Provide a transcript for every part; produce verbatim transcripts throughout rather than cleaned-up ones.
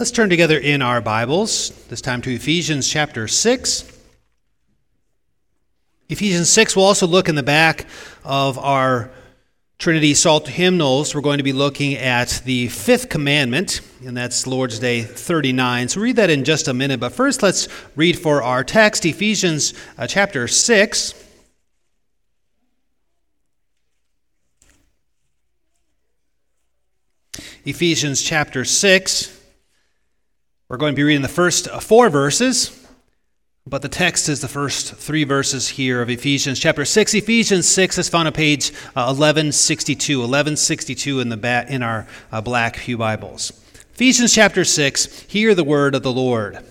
Let's turn together in our Bibles, this time to Ephesians chapter six. Ephesians six, we'll also look in the back of our Trinity Salt hymnals. We're going to be looking at the fifth commandment, and that's Lord's Day thirty-nine. So read that in just a minute, but first let's read for our text, Ephesians uh, chapter six. Ephesians chapter six. We're going to be reading the first four verses, but the text is the first three verses here of Ephesians chapter six. Ephesians six is found on page uh, eleven sixty-two, eleven sixty-two in the ba- in our uh, black pew Bibles. Ephesians chapter six, hear the word of the Lord.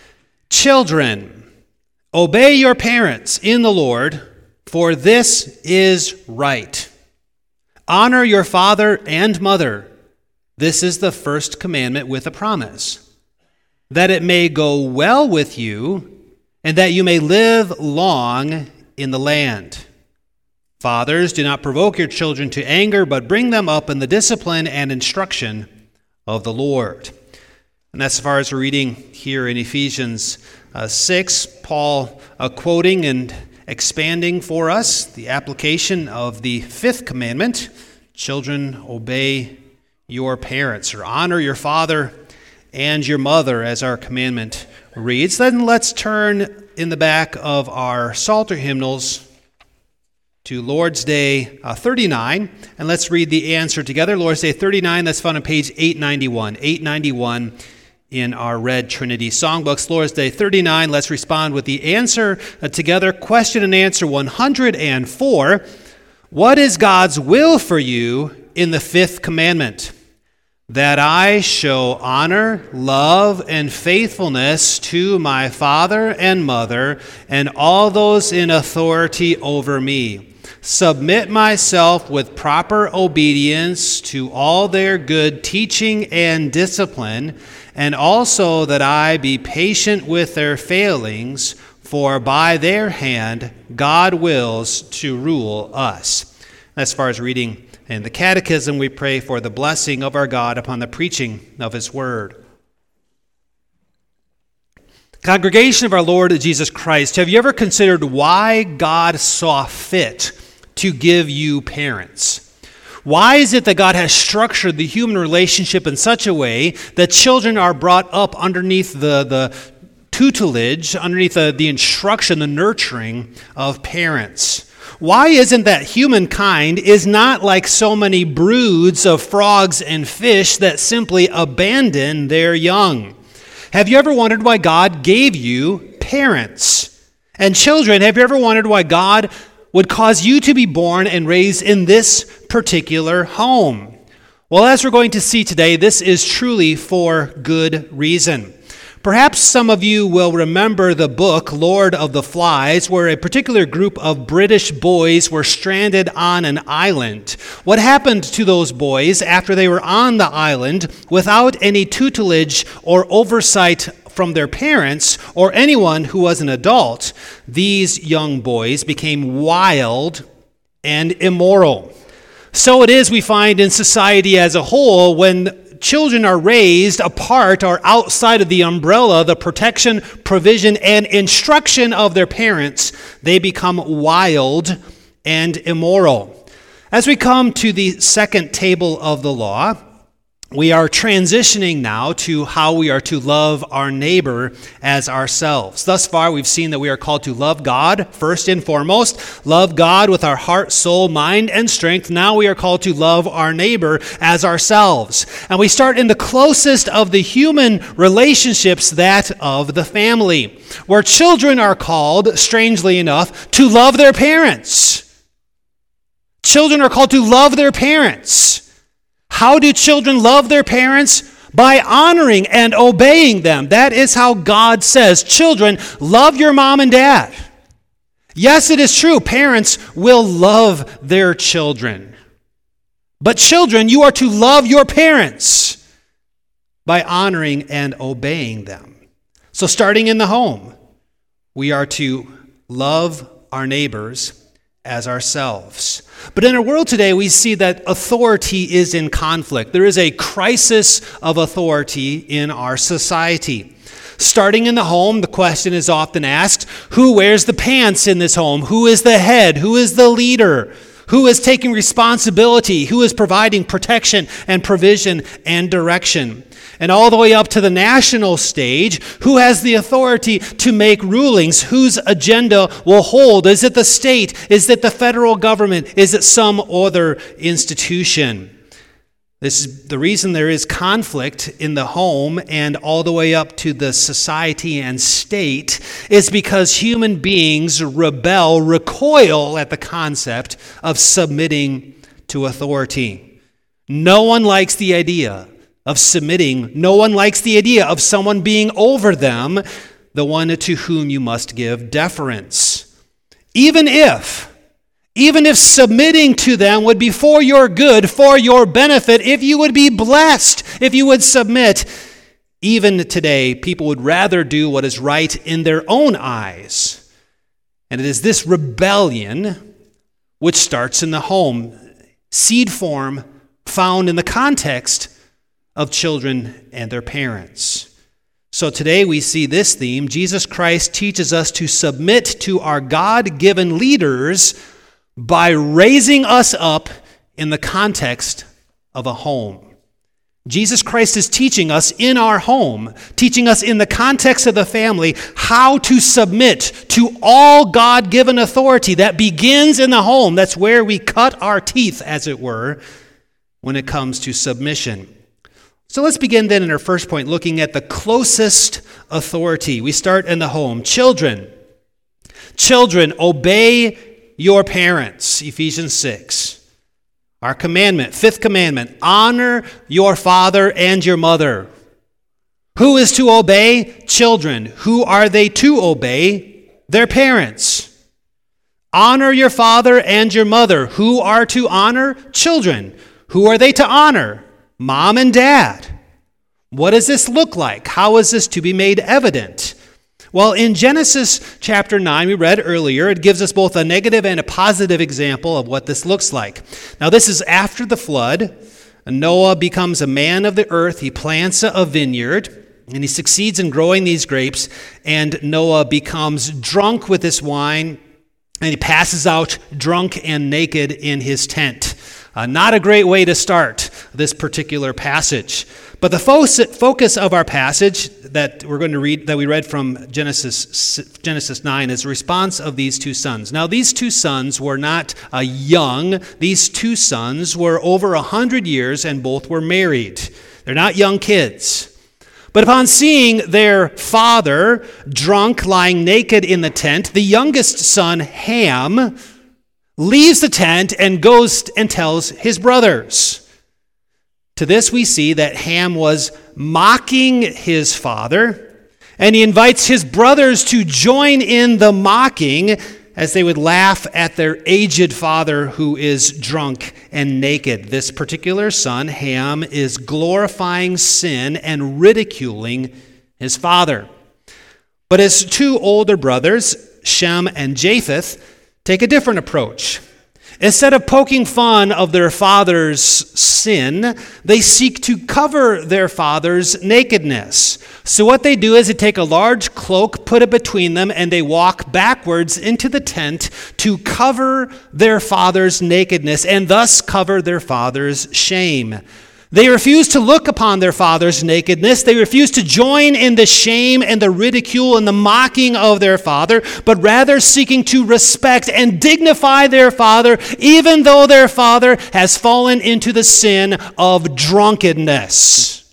Children, obey your parents in the Lord, for this is right. Honor your father and mother. This is the first commandment with a promise, that it may go well with you, and that you may live long in the land. Fathers, do not provoke your children to anger, but bring them up in the discipline and instruction of the Lord. And that's as far as we're reading here in Ephesians uh, six, Paul uh, quoting and expanding for us the application of the fifth commandment. Children, obey your parents, or honor your father and your mother, as our commandment reads. Then let's turn in the back of our Psalter hymnals to Lord's Day uh, thirty-nine, and let's read the answer together. Lord's Day thirty-nine, that's found on page eight ninety-one. eight ninety-one in our Red Trinity Songbooks. Lord's Day thirty-nine, let's respond with the answer uh, together. Question and answer one hundred four. What is God's will for you in the fifth commandment? That I show honor, love, and faithfulness to my father and mother and all those in authority over me. Submit myself with proper obedience to all their good teaching and discipline, and also that I be patient with their failings, for by their hand God wills to rule us. As far as reading in the Catechism, we pray for the blessing of our God upon the preaching of His Word. Congregation of our Lord Jesus Christ, have you ever considered why God saw fit to give you parents? Why is it that God has structured the human relationship in such a way that children are brought up underneath the, the tutelage, underneath the, the instruction, the nurturing of parents? Why isn't that humankind is not like so many broods of frogs and fish that simply abandon their young? Have you ever wondered why God gave you parents? And children, have you ever wondered why God would cause you to be born and raised in this particular home? Well, as we're going to see today, this is truly for good reason. Perhaps some of you will remember the book, Lord of the Flies, where a particular group of British boys were stranded on an island. What happened to those boys after they were on the island without any tutelage or oversight from their parents or anyone who was an adult? These young boys became wild and immoral. So it is we find in society as a whole when children are raised apart or outside of the umbrella, the protection, provision, and instruction of their parents, they become wild and immoral. As we come to the second table of the law, we are transitioning now to how we are to love our neighbor as ourselves. Thus far, we've seen that we are called to love God first and foremost, love God with our heart, soul, mind, and strength. Now we are called to love our neighbor as ourselves. And we start in the closest of the human relationships, that of the family, where children are called, strangely enough, to love their parents. Children are called to love their parents. How do children love their parents? By honoring and obeying them. That is how God says, children, love your mom and dad. Yes, it is true, parents will love their children. But children, you are to love your parents by honoring and obeying them. So starting in the home, we are to love our neighbors as ourselves. But in our world today, we see that authority is in conflict. There is a crisis of authority in our society. Starting in the home, the question is often asked, who wears the pants in this home? Who is the head? Who is the leader? Who is taking responsibility? Who is providing protection and provision and direction? And all the way up to the national stage, who has the authority to make rulings? Whose agenda will hold? Is it the state? Is it the federal government? Is it some other institution? This is the reason there is conflict in the home and all the way up to the society and state is because human beings rebel, recoil at the concept of submitting to authority. No one likes the idea of submitting. No one likes the idea of someone being over them, the one to whom you must give deference. Even if Even if submitting to them would be for your good, for your benefit, if you would be blessed, if you would submit, even today, people would rather do what is right in their own eyes. And it is this rebellion which starts in the home, seed form found in the context of children and their parents. So today we see this theme. Jesus Christ teaches us to submit to our God-given leaders by raising us up in the context of a home. Jesus Christ is teaching us in our home, teaching us in the context of the family, how to submit to all God-given authority that begins in the home. That's where we cut our teeth, as it were, when it comes to submission. So let's begin then in our first point, looking at the closest authority. We start in the home. Children, children, obey your parents, Ephesians six. Our commandment, fifth commandment, honor your father and your mother. Who is to obey? Children. Who are they to obey? Their parents. Honor your father and your mother. Who are to honor? Children. Who are they to honor? Mom and dad. What does this look like? How is this to be made evident? Well, in Genesis chapter nine, we read earlier, it gives us both a negative and a positive example of what this looks like. Now, this is after the flood. Noah becomes a man of the earth. He plants a vineyard, and he succeeds in growing these grapes. And Noah becomes drunk with this wine, and he passes out drunk and naked in his tent. Uh, not a great way to start this particular passage. But the focus of our passage that we're going to read, that we read from Genesis Genesis nine, is the response of these two sons. Now, these two sons were not uh, young. These two sons were over a hundred years, and both were married. They're not young kids. But upon seeing their father drunk, lying naked in the tent, the youngest son, Ham, leaves the tent and goes and tells his brothers. To this we see that Ham was mocking his father, and he invites his brothers to join in the mocking as they would laugh at their aged father who is drunk and naked. This particular son, Ham, is glorifying sin and ridiculing his father. But his two older brothers, Shem and Japheth, take a different approach. Instead of poking fun of their father's sin, they seek to cover their father's nakedness. So what they do is they take a large cloak, put it between them, and they walk backwards into the tent to cover their father's nakedness and thus cover their father's shame. They refuse to look upon their father's nakedness. They refuse to join in the shame and the ridicule and the mocking of their father, but rather seeking to respect and dignify their father, even though their father has fallen into the sin of drunkenness.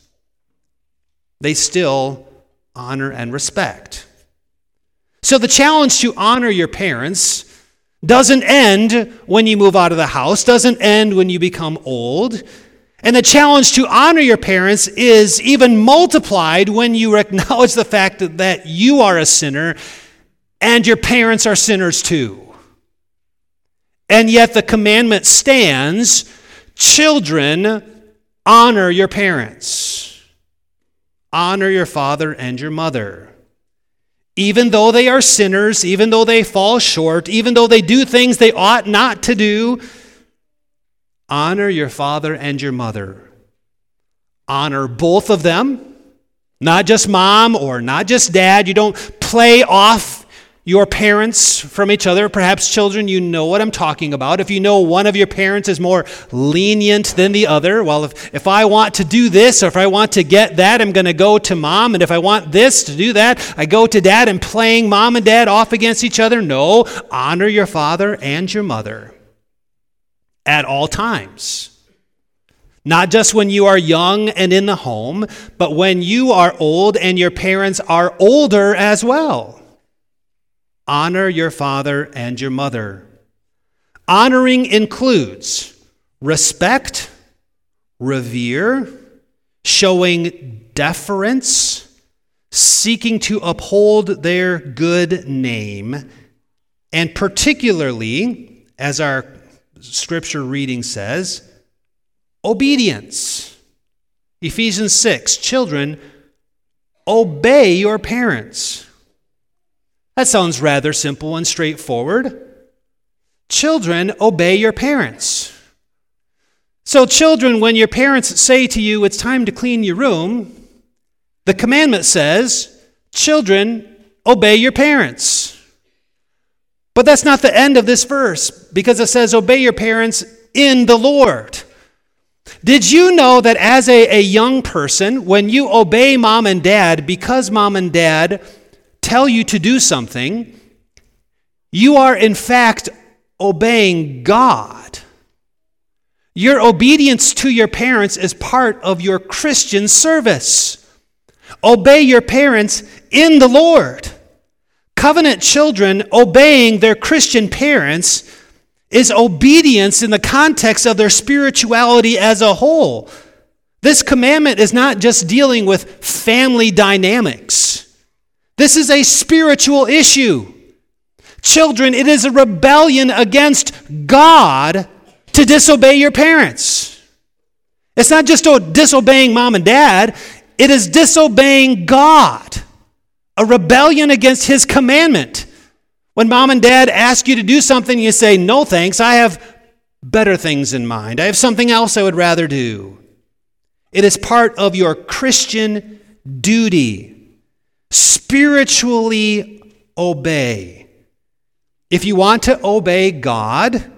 They still honor and respect. So the challenge to honor your parents doesn't end when you move out of the house, doesn't end when you become old. And the challenge to honor your parents is even multiplied when you acknowledge the fact that, that you are a sinner and your parents are sinners too. And yet the commandment stands, children, honor your parents. Honor your father and your mother. even though they are sinners, even though they fall short, even though they do things they ought not to do, honor your father and your mother. Honor both of them, not just mom or not just dad. You don't play off your parents from each other. Perhaps children, you know what I'm talking about. If you know one of your parents is more lenient than the other, well, if, if I want to do this or if I want to get that, I'm going to go to mom. And if I want this to do that, I go to dad, and playing mom and dad off against each other. No, honor your father and your mother at all times. Not just when you are young and in the home, but when you are old and your parents are older as well. Honor your father and your mother. Honoring includes respect, revere, showing deference, seeking to uphold their good name, and particularly, as our scripture reading says, obedience. Ephesians six, children, obey your parents. That sounds rather simple and straightforward. Children, obey your parents. So children, when your parents say to you, it's time to clean your room, the commandment says, children, obey your parents. But that's not the end of this verse, because it says, obey your parents in the Lord. Did you know that as a, a young person, when you obey mom and dad, because mom and dad tell you to do something, you are in fact obeying God. Your obedience to your parents is part of your Christian service. Obey your parents in the Lord. Covenant children obeying their Christian parents is obedience in the context of their spirituality as a whole. This commandment is not just dealing with family dynamics. This is a spiritual issue. Children, it is a rebellion against God to disobey your parents. It's not just disobeying mom and dad, it is disobeying God, a rebellion against his commandment. When mom and dad ask you to do something, you say, no thanks, I have better things in mind. I have something else I would rather do. It is part of your Christian duty. Spiritually obey. If you want to obey God,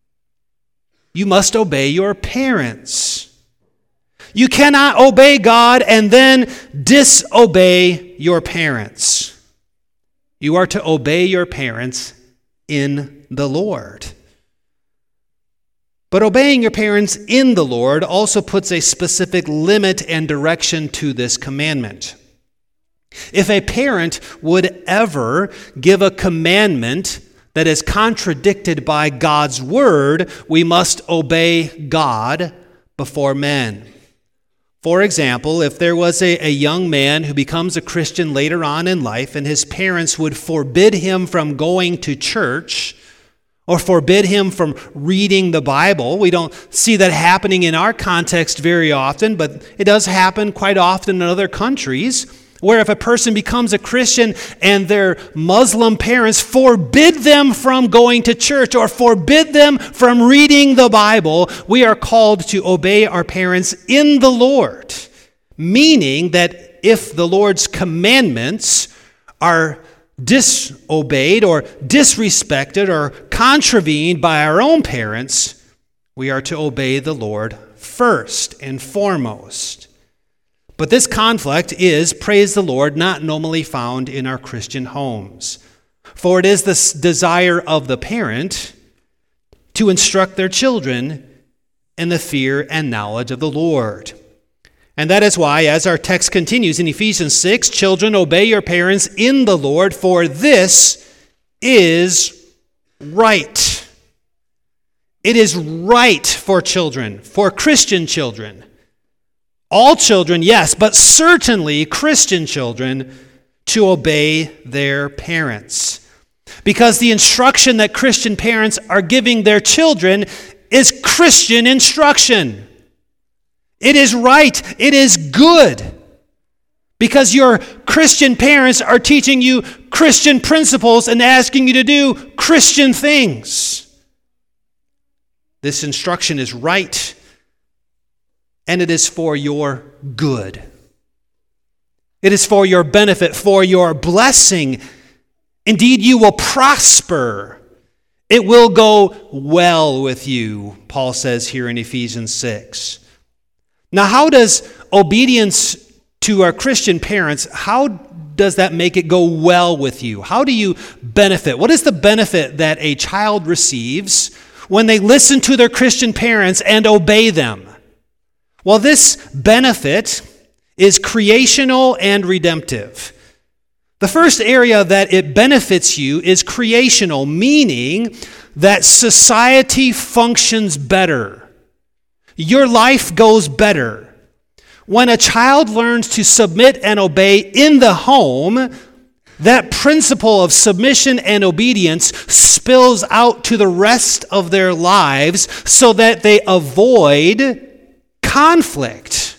you must obey your parents. You cannot obey God and then disobey your parents. You are to obey your parents in the Lord. But obeying your parents in the Lord also puts a specific limit and direction to this commandment. If a parent would ever give a commandment that is contradicted by God's word, we must obey God before men. For example, if there was a, a young man who becomes a Christian later on in life and his parents would forbid him from going to church or forbid him from reading the Bible, we don't see that happening in our context very often, but it does happen quite often in other countries, where if a person becomes a Christian and their Muslim parents forbid them from going to church or forbid them from reading the Bible, we are called to obey our parents in the Lord. Meaning that if the Lord's commandments are disobeyed or disrespected or contravened by our own parents, we are to obey the Lord first and foremost. But this conflict is, praise the Lord, not normally found in our Christian homes. For it is the desire of the parent to instruct their children in the fear and knowledge of the Lord. And that is why, as our text continues in Ephesians six, children, obey your parents in the Lord, for this is right. It is right for children, for Christian children. All children, yes, but certainly Christian children, to obey their parents. Because the instruction that Christian parents are giving their children is Christian instruction. It is right. It is good. Because your Christian parents are teaching you Christian principles and asking you to do Christian things. This instruction is right, and it is for your good. It is for your benefit, for your blessing. Indeed, you will prosper. It will go well with you, Paul says here in Ephesians six. Now, how does obedience to our Christian parents, how does that make it go well with you? How do you benefit? What is the benefit that a child receives when they listen to their Christian parents and obey them? Well, this benefit is creational and redemptive. The first area that it benefits you is creational, meaning that society functions better. Your life goes better. When a child learns to submit and obey in the home, that principle of submission and obedience spills out to the rest of their lives so that they avoid conflict.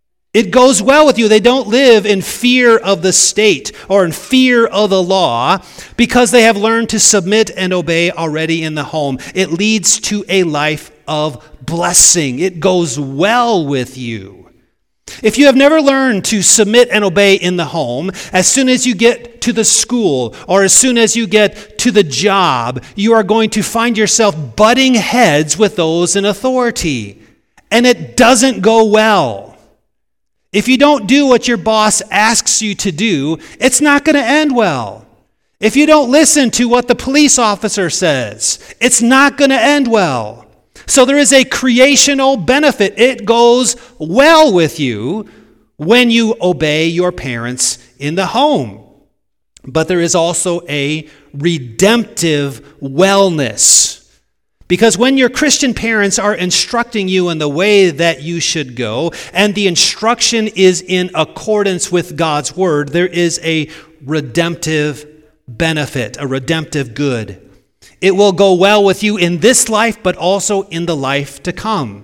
It goes well with you. They don't live in fear of the state or in fear of the law because they have learned to submit and obey already in the home. It leads to a life of blessing. It goes well with you. If you have never learned to submit and obey in the home, as soon as you get to the school or as soon as you get to the job, you are going to find yourself butting heads with those in authority. And it doesn't go well. If you don't do what your boss asks you to do, it's not going to end well. If you don't listen to what the police officer says, it's not going to end well. So there is a creational benefit. It goes well with you when you obey your parents in the home. But there is also a redemptive wellness. Because when your Christian parents are instructing you in the way that you should go, and the instruction is in accordance with God's word, there is a redemptive benefit, a redemptive good. It will go well with you in this life, but also in the life to come.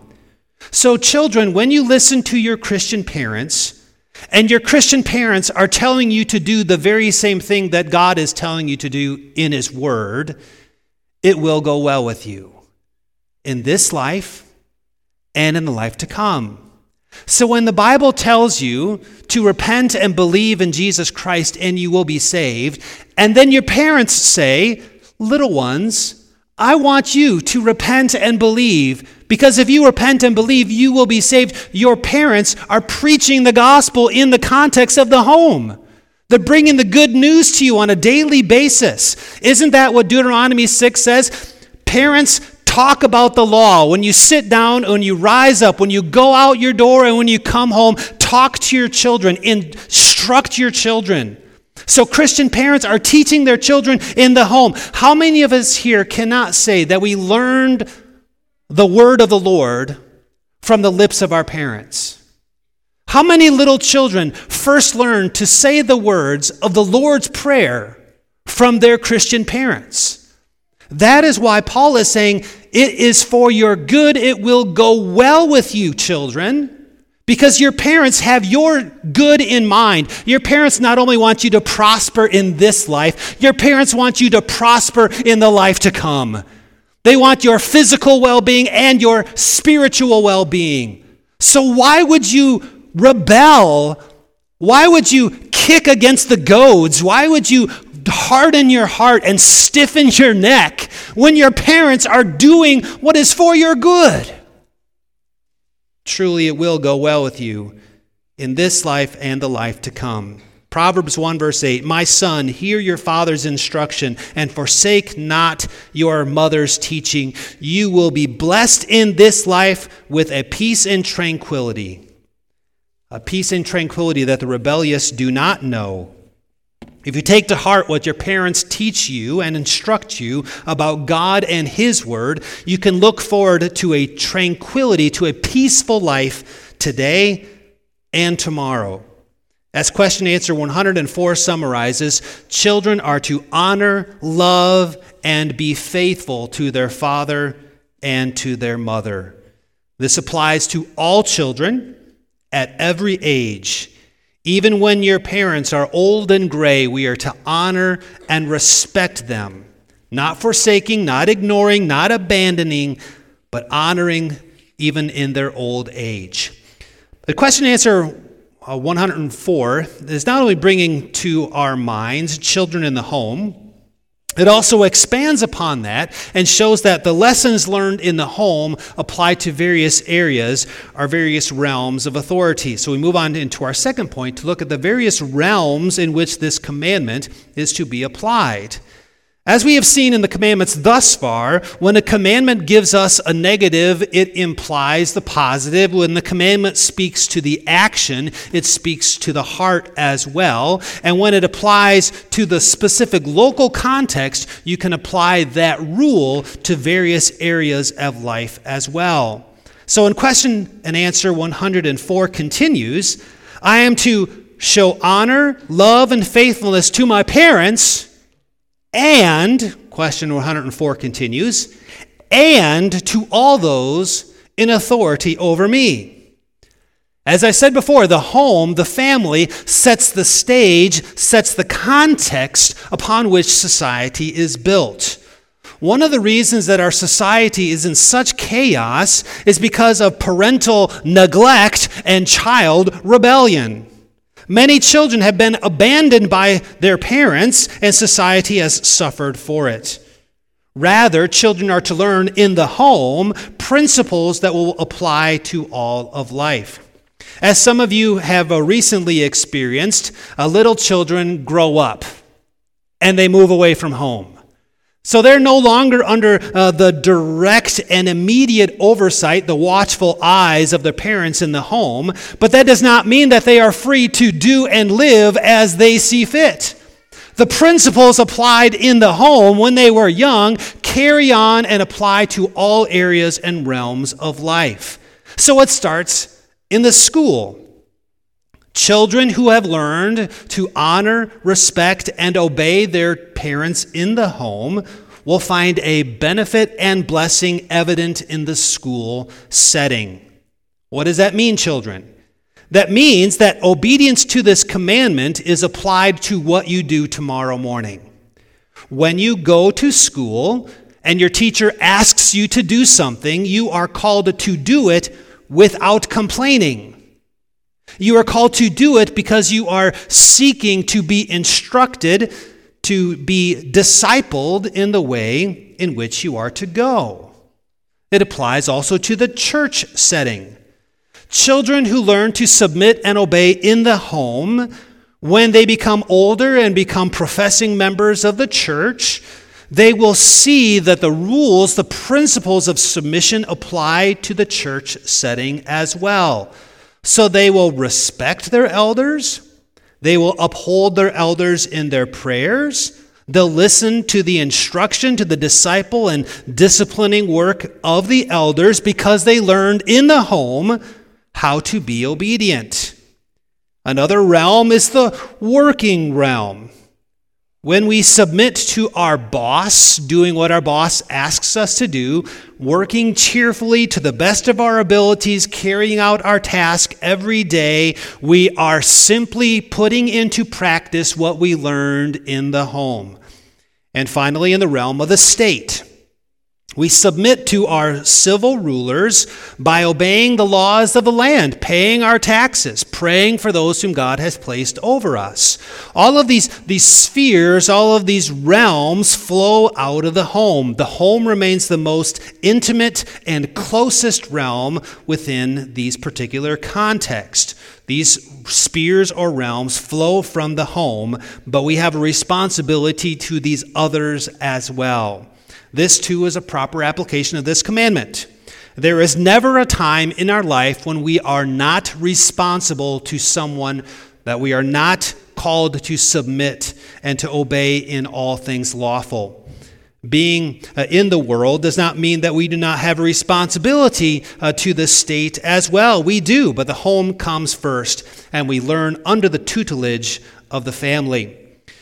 So children, when you listen to your Christian parents, and your Christian parents are telling you to do the very same thing that God is telling you to do in His Word, it will go well with you in this life and in the life to come. So when the Bible tells you to repent and believe in Jesus Christ and you will be saved, and then your parents say, little ones, I want you to repent and believe, because if you repent and believe, you will be saved. Your parents are preaching the gospel in the context of the home. They're bringing the good news to you on a daily basis. Isn't that what Deuteronomy six says? Parents, talk about the law. When you sit down, when you rise up, when you go out your door, and when you come home, talk to your children, instruct your children. So Christian parents are teaching their children in the home. How many of us here cannot say that we learned the word of the Lord from the lips of our parents? How many little children first learned to say the words of the Lord's Prayer from their Christian parents? That is why Paul is saying, it is for your good, it will go well with you, children. Because your parents have your good in mind. Your parents not only want you to prosper in this life, your parents want you to prosper in the life to come. They want your physical well-being and your spiritual well-being. So why would you rebel? Why would you kick against the goads? Why would you harden your heart and stiffen your neck when your parents are doing what is for your good? Truly it will go well with you in this life and the life to come. Proverbs one verse eight, my son, hear your father's instruction and forsake not your mother's teaching. You will be blessed in this life with a peace and tranquility. A peace and tranquility that the rebellious do not know. If you take to heart what your parents teach you and instruct you about God and His Word, you can look forward to a tranquility, to a peaceful life today and tomorrow. As question answer one hundred four summarizes, children are to honor, love, and be faithful to their father and to their mother. This applies to all children at every age. Even when your parents are old and gray, we are to honor and respect them, not forsaking, not ignoring, not abandoning, but honoring even in their old age. The question and answer uh, one hundred four is not only bringing to our minds children in the home, it also expands upon that and shows that the lessons learned in the home apply to various areas or various realms of authority. So we move on into our second point to look at the various realms in which this commandment is to be applied. As we have seen in the commandments thus far, when a commandment gives us a negative, it implies the positive. When the commandment speaks to the action, it speaks to the heart as well. And when it applies to the specific local context, you can apply that rule to various areas of life as well. So in question and answer one hundred four continues, I am to show honor, love, and faithfulness to my parents. And, question one hundred four continues, and to all those in authority over me. As I said before, the home, the family, sets the stage, sets the context upon which society is built. One of the reasons that our society is in such chaos is because of parental neglect and child rebellion. Many children have been abandoned by their parents, and society has suffered for it. Rather, children are to learn in the home principles that will apply to all of life. As some of you have recently experienced, uh, little children grow up and they move away from home. So they're no longer under uh, the direct and immediate oversight, the watchful eyes of their parents in the home, but that does not mean that they are free to do and live as they see fit. The principles applied in the home when they were young carry on and apply to all areas and realms of life. So it starts in the school. Children who have learned to honor, respect, and obey their parents in the home will find a benefit and blessing evident in the school setting. What does that mean, children? That means that obedience to this commandment is applied to what you do tomorrow morning. When you go to school and your teacher asks you to do something, you are called to do it without complaining. You are called to do it because you are seeking to be instructed, to be discipled in the way in which you are to go. It applies also to the church setting. Children who learn to submit and obey in the home, when they become older and become professing members of the church, they will see that the rules, the principles of submission apply to the church setting as well. So they will respect their elders. They will uphold their elders in their prayers. They'll listen to the instruction, to the disciple and disciplining work of the elders because they learned in the home how to be obedient. Another realm is the working realm. When we submit to our boss, doing what our boss asks us to do, working cheerfully to the best of our abilities, carrying out our task every day, we are simply putting into practice what we learned in the home. And finally, in the realm of the state, we submit to our civil rulers by obeying the laws of the land, paying our taxes, praying for those whom God has placed over us. All of these, these spheres, all of these realms flow out of the home. The home remains the most intimate and closest realm within these particular contexts. These spheres or realms flow from the home, but we have a responsibility to these others as well. This, too, is a proper application of this commandment. There is never a time in our life when we are not responsible to someone, that we are not called to submit and to obey in all things lawful. Being uh, in the world does not mean that we do not have a responsibility uh, to the state as well. We do, but the home comes first, and we learn under the tutelage of the family.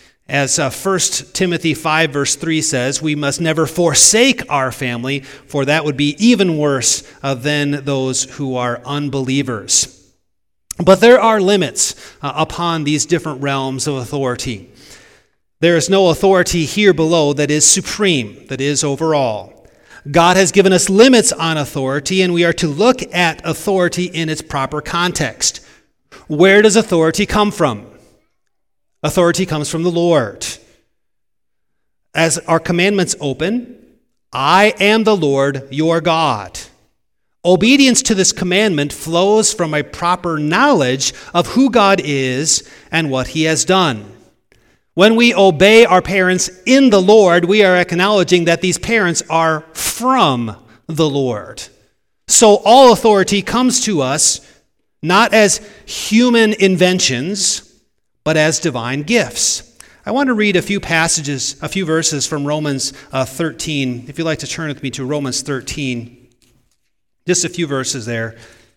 As uh, First Timothy five verse three says, we must never forsake our family, for that would be even worse uh, than those who are unbelievers. But there are limits uh, upon these different realms of authority. There is no authority here below that is supreme, that is over all. God has given us limits on authority, and we are to look at authority in its proper context. Where does authority come from? Authority comes from the Lord. As our commandments open, I am the Lord your God. Obedience to this commandment flows from a proper knowledge of who God is and what he has done. When we obey our parents in the Lord, we are acknowledging that these parents are from the Lord. So all authority comes to us not as human inventions, but as divine gifts. I want to read a few passages, a few verses from Romans uh, thirteen. If you'd like to turn with me to Romans thirteen. Just a few verses there.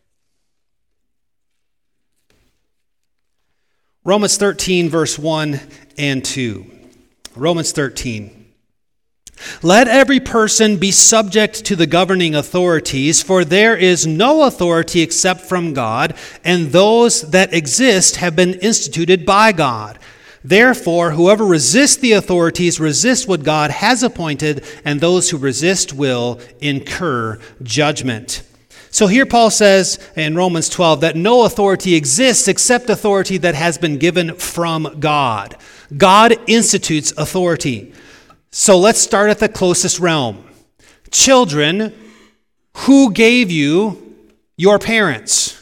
Romans thirteen, verse one and two. Romans thirteen. Let every person be subject to the governing authorities, for there is no authority except from God, and those that exist have been instituted by God. Therefore, whoever resists the authorities resists what God has appointed, and those who resist will incur judgment. So here Paul says in Romans twelve that no authority exists except authority that has been given from God. God institutes authority. So let's start at the closest realm. Children, who gave you your parents?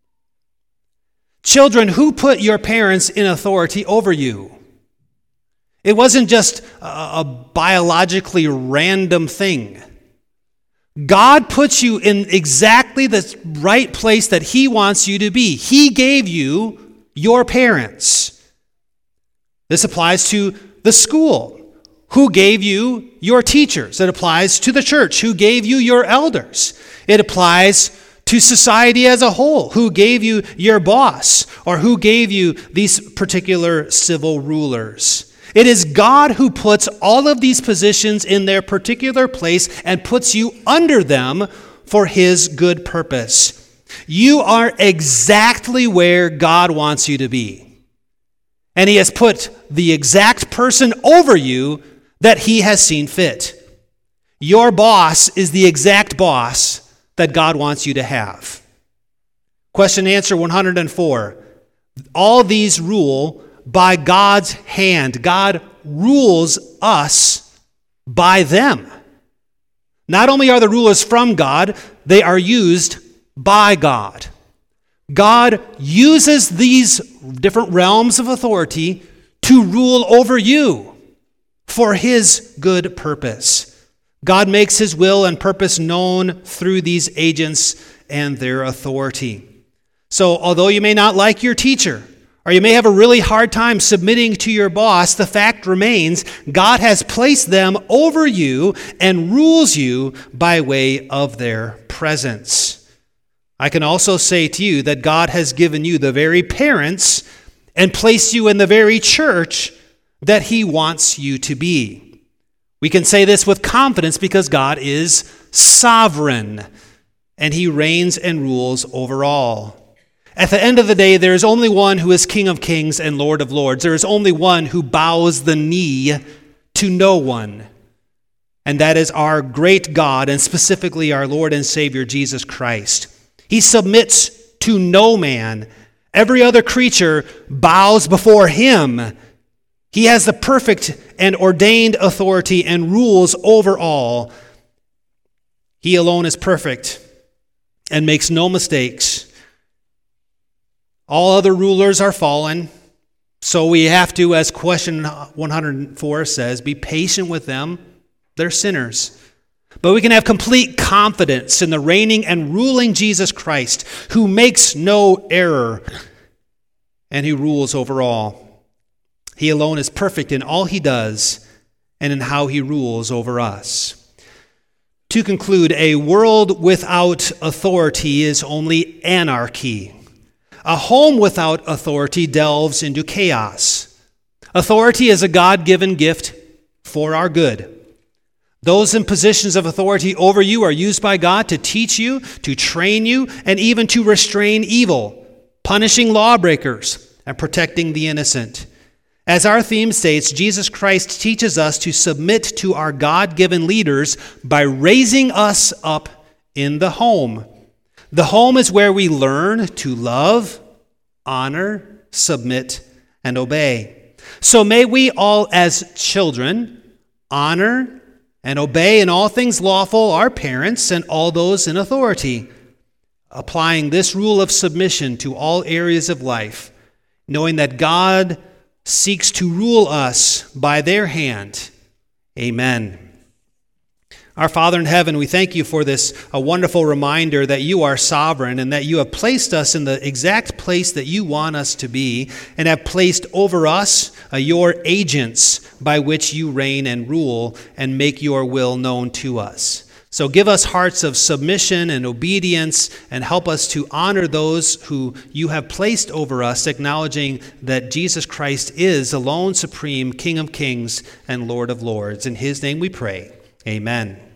Children, who put your parents in authority over you? It wasn't just a, a biologically random thing. God puts you in exactly the right place that he wants you to be. He gave you your parents. This applies to the school. Who gave you your teachers? It applies to the church. Who gave you your elders? It applies to society as a whole. Who gave you your boss? Or who gave you these particular civil rulers? It is God who puts all of these positions in their particular place and puts you under them for his good purpose. You are exactly where God wants you to be. And he has put the exact person over you that he has seen fit. Your boss is the exact boss that God wants you to have. Question and answer one hundred four. All these rule by God's hand. God rules us by them. Not only are the rulers from God, they are used by God. God uses these different realms of authority to rule over you for his good purpose. God makes his will and purpose known through these agents and their authority. So although you may not like your teacher, or you may have a really hard time submitting to your boss, the fact remains God has placed them over you and rules you by way of their presence. I can also say to you that God has given you the very parents and placed you in the very church that he wants you to be. We can say this with confidence because God is sovereign and he reigns and rules over all. At the end of the day, there is only one who is King of kings and Lord of lords. There is only one who bows the knee to no one, and that is our great God, and specifically our Lord and Savior, Jesus Christ. He submits to no man. Every other creature bows before him. He has the perfect and ordained authority and rules over all. He alone is perfect and makes no mistakes. All other rulers are fallen, so we have to, as question one hundred four says, be patient with them. They're sinners. But we can have complete confidence in the reigning and ruling Jesus Christ, who makes no error and who rules over all. He alone is perfect in all he does and in how he rules over us. To conclude, a world without authority is only anarchy. A home without authority delves into chaos. Authority is a God-given gift for our good. Those in positions of authority over you are used by God to teach you, to train you, and even to restrain evil. punishing lawbreakers and protecting the innocent. As our theme states, Jesus Christ teaches us to submit to our God-given leaders by raising us up in the home. The home is where we learn to love, honor, submit, and obey. So may we all as children honor and obey in all things lawful our parents and all those in authority, applying this rule of submission to all areas of life, knowing that God seeks to rule us by their hand. Amen. Our Father in heaven, we thank you for this a wonderful reminder that you are sovereign and that you have placed us in the exact place that you want us to be and have placed over us uh, your agents by which you reign and rule and make your will known to us. So give us hearts of submission and obedience and help us to honor those who you have placed over us, acknowledging that Jesus Christ is alone supreme King of kings and Lord of lords. In his name we pray. Amen.